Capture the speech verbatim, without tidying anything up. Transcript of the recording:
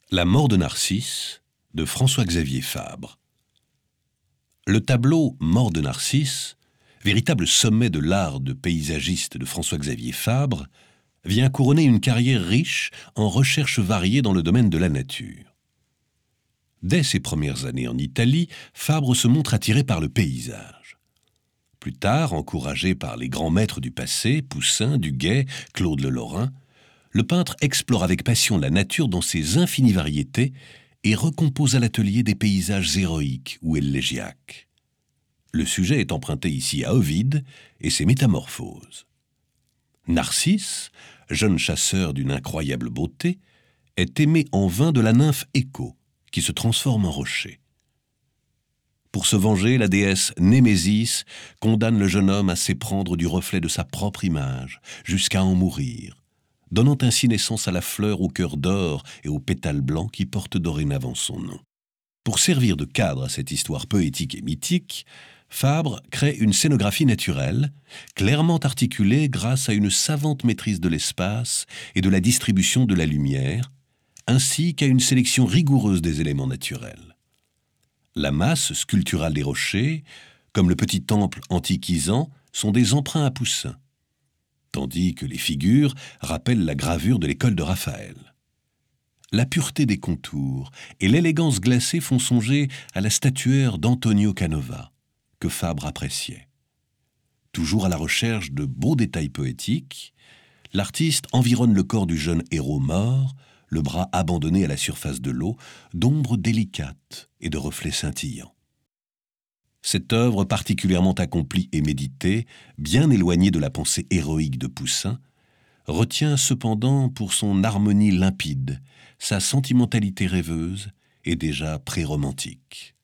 La mort de Narcisse de François-Xavier Fabre. Le tableau Mort de Narcisse, véritable sommet de l'art de paysagiste de François-Xavier Fabre, vient couronner une carrière riche en recherches variées dans le domaine de la nature. Dès ses premières années en Italie, Fabre se montre attiré par le paysage. Plus tard, encouragé par les grands maîtres du passé, Poussin, Duguay, Claude Le Lorrain, le peintre explore avec passion la nature dans ses infinies variétés et recompose à l'atelier des paysages héroïques ou élégiaques. Le sujet est emprunté ici à Ovide et ses Métamorphoses. Narcisse, jeune chasseur d'une incroyable beauté, est aimé en vain de la nymphe Écho, qui se transforme en rocher. Pour se venger, la déesse Némésis condamne le jeune homme à s'éprendre du reflet de sa propre image, jusqu'à en mourir, donnant ainsi naissance à la fleur au cœur d'or et aux pétales blancs qui porte dorénavant son nom. Pour servir de cadre à cette histoire poétique et mythique, Fabre crée une scénographie naturelle, clairement articulée grâce à une savante maîtrise de l'espace et de la distribution de la lumière, ainsi qu'à une sélection rigoureuse des éléments naturels. La masse sculpturale des rochers, comme le petit temple antiquisant, sont des emprunts à Poussin, tandis que les figures rappellent la gravure de l'école de Raphaël. La pureté des contours et l'élégance glacée font songer à la statuaire d'Antonio Canova, que Fabre appréciait. Toujours à la recherche de beaux détails poétiques, l'artiste environne le corps du jeune héros mort, le bras abandonné à la surface de l'eau, d'ombres délicates et de reflets scintillants. Cette œuvre particulièrement accomplie et méditée, bien éloignée de la pensée héroïque de Poussin, retient cependant pour son harmonie limpide, sa sentimentalité rêveuse et déjà pré-romantique.